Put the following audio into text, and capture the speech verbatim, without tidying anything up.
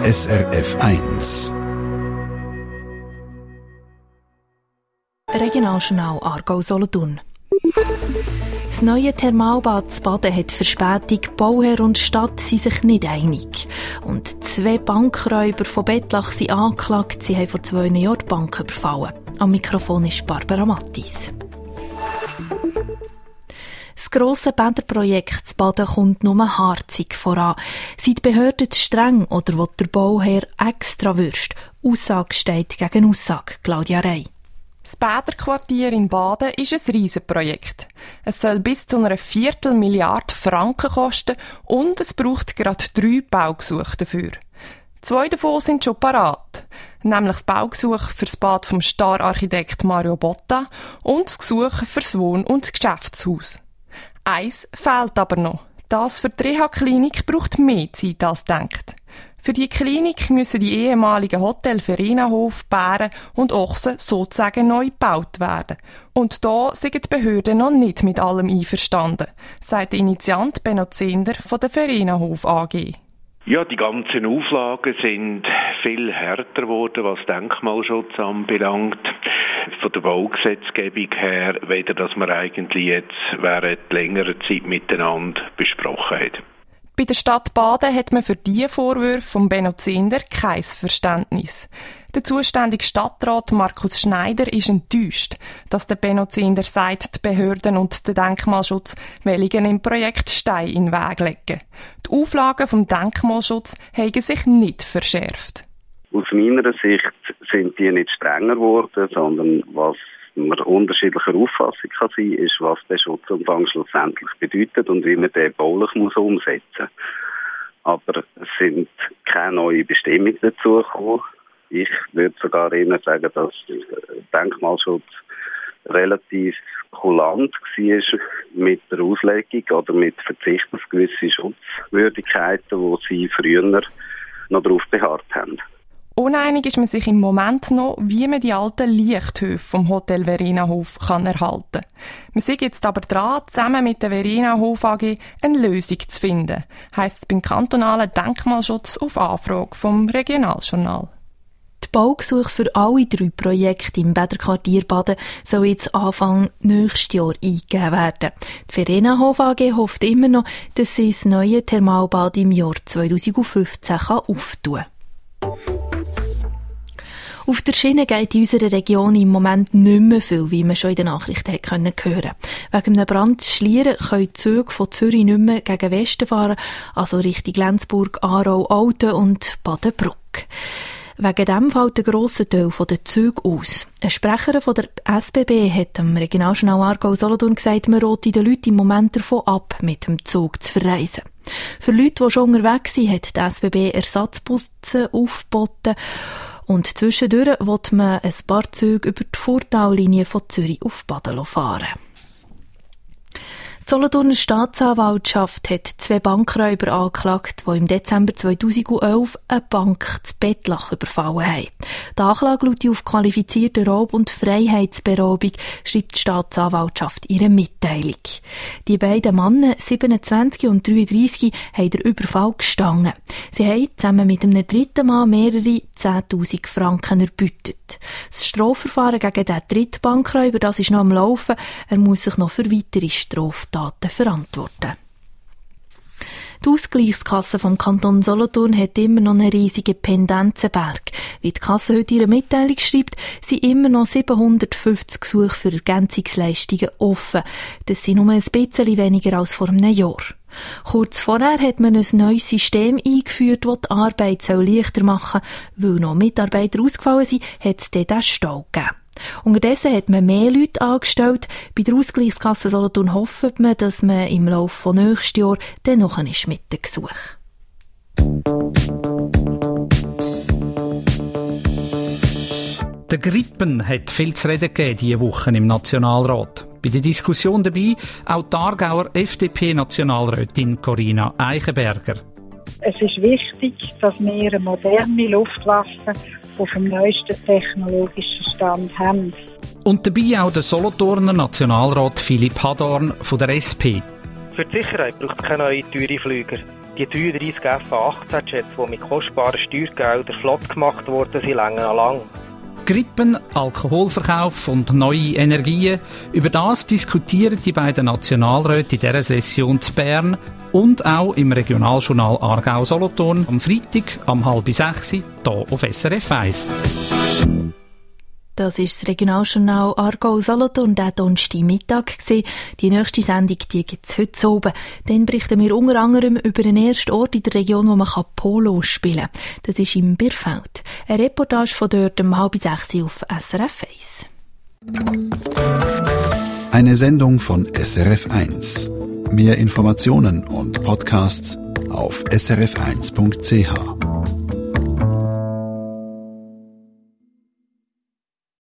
S R F eins. Regionaljournal Aargau-Solothurn. Das neue Thermalbad zu Baden hat Verspätung. Bauherr und Stadt sind sich nicht einig. Und zwei Bankräuber von Bettlach sind angeklagt. Sie haben vor zwei Jahren die Bank überfallen. Am Mikrofon ist Barbara Mattis. Das grosse Bäderprojekt zu Baden kommt nur harzig voran. Sind die Behörden zu streng oder will der Bauherr extra Würst? Aussage steht gegen Aussage. Claudia Rey. Das Bäderquartier in Baden ist ein Riesenprojekt. Es soll bis zu einer Viertelmilliarde Franken kosten und es braucht gerade drei Baugesuche dafür. Zwei davon sind schon parat, nämlich das Baugesuch für das Bad vom Star-Architekt Mario Botta und das Gesuch für das Wohn- und Geschäftshaus. Eins fehlt aber noch. Das für die Reha-Klinik braucht mehr Zeit als gedacht. Für die Klinik müssen die ehemaligen Hotel Verena-Hof, Bären und Ochsen sozusagen neu gebaut werden. Und da sind die Behörden noch nicht mit allem einverstanden, sagt der Initiant Benno Zehnder von der Verena-Hof A G. Ja, die ganzen Auflagen sind viel härter geworden, was Denkmalschutz anbelangt. Von der Baugesetzgebung her, weder dass man eigentlich jetzt während längerer Zeit miteinander besprochen hat. Bei der Stadt Baden hat man für diese Vorwürfe von Benno Zehnder kein Verständnis. Der zuständige Stadtrat Markus Schneider ist enttäuscht, dass der Benno Zehnder sagt, die Behörden und der Denkmalschutz wollen im Projekt Stein in den Weg legen. Die Auflagen vom Denkmalschutz haben sich nicht verschärft. Aus meiner Sicht sind die nicht strenger geworden, sondern was man unterschiedlicher Auffassung kann sein, ist, was der Schutzumfang schlussendlich bedeutet und wie man den baulich muss umsetzen muss. Aber es sind keine neuen Bestimmungen dazu gekommen. Ich würde sogar Ihnen sagen, dass der Denkmalschutz relativ kulant war mit der Auslegung oder mit Verzicht auf gewisse Schutzwürdigkeiten, wo sie früher noch darauf beharrt haben. Uneinig ist man sich im Moment noch, wie man die alten Lichthöfe vom Hotel Verena-Hof kann erhalten kann. Wir sind jetzt aber dran, zusammen mit der Verena-Hof A G eine Lösung zu finden, heisst es beim kantonalen Denkmalschutz auf Anfrage vom Regionaljournal. Die Baugesuche für alle drei Projekte im Bäderquartier Baden sollen jetzt Anfang nächstes Jahr eingegeben werden. Die Verena-Hof A G hofft immer noch, dass sie das neue Thermalbad im Jahr zweitausendfünfzehn auftun kann. Auf der Schiene geht in unserer Region im Moment nicht mehr viel, wie man schon in den Nachrichten hören konnte. Wegen einem Brand zu Schlieren können die Züge von Zürich nicht mehr gegen Westen fahren, also Richtung Lenzburg, Aarau, Olten und Badenbruck. Wegen dem fällt ein grosser Teil der Züge aus. Ein Sprecher von der S B B hat am Regionaljournal Aargau-Solothurn gesagt, man rate den Leuten im Moment davon ab, mit dem Zug zu verreisen. Für Leute, die schon unterwegs sind, hat die S B B Ersatzbusse aufgeboten. Und zwischendurch will man ein paar Züge über die Furtau-Linie von Zürich auf Baden fahren. Die Solothurner Staatsanwaltschaft hat zwei Bankräuber angeklagt, die im Dezember zweitausendelf eine Bank zu Bettlach überfallen haben. Die Anklage lautet auf qualifizierte Raub- und Freiheitsberaubung, schreibt die Staatsanwaltschaft in ihrer Mitteilung. Die beiden Männer, siebenundzwanzig und dreiunddreissig, haben den Überfall gestanden. Sie haben zusammen mit einem dritten Mann mehrere zehntausend Franken erbeutet. Das Strafverfahren gegen den dritten Bankräuber, das ist noch am Laufen. Er muss sich noch für weitere Straftaten verantworten. Die Ausgleichskasse vom Kanton Solothurn hat immer noch einen riesigen Pendenzenberg. Wie die Kasse heute in ihrer Mitteilung schreibt, sind immer noch siebenhundertfünfzig Gesuche für Ergänzungsleistungen offen. Das sind nur ein bisschen weniger als vor einem Jahr. Kurz vorher hat man ein neues System eingeführt, das die Arbeit leichter machen soll. Weil noch Mitarbeiter ausgefallen sind, hat es dann den Stau gegeben. Unterdessen hat man mehr Leute angestellt. Bei der Ausgleichskasse Solothurn hofft man, dass man im Laufe von nächstes Jahr dann noch ist mit den Gesuchen. Der Grippen hat viel zu reden gegeben diese Woche im Nationalrat. Bei der Diskussion dabei auch die Aargauer F D P-Nationalrätin Corinna Eichenberger. Es ist wichtig, dass wir eine moderne Luftwaffe auf dem neuesten technologischen Stand haben. Und dabei auch der Solothurner Nationalrat Philipp Hadorn von der S P. Für die Sicherheit braucht es keine neuen teuren Flüger. Die dreiunddreissig F achtzehn Jets, die mit kostbaren Steuergeldern flott gemacht wurden, sind lange noch lang. Grippen, Alkoholverkauf und neue Energien. Über das diskutieren die beiden Nationalräte in dieser Session zu Bern und auch im Regionaljournal Aargau-Solothurn am Freitag um halb sechs hier auf S R F eins. Das ist das Regionaljournal Aargau-Solothurn, der Donnerstagmittag gewesen. Die nächste Sendung, die gibt es heute oben. Dann berichten wir unter anderem über den ersten Ort in der Region, wo man Polo spielen kann. Das ist im Birrfeld. Eine Reportage von dort um halb sechs auf S R F eins. Eine Sendung von S R F eins. Mehr Informationen und Podcasts auf s r f eins punkt c h.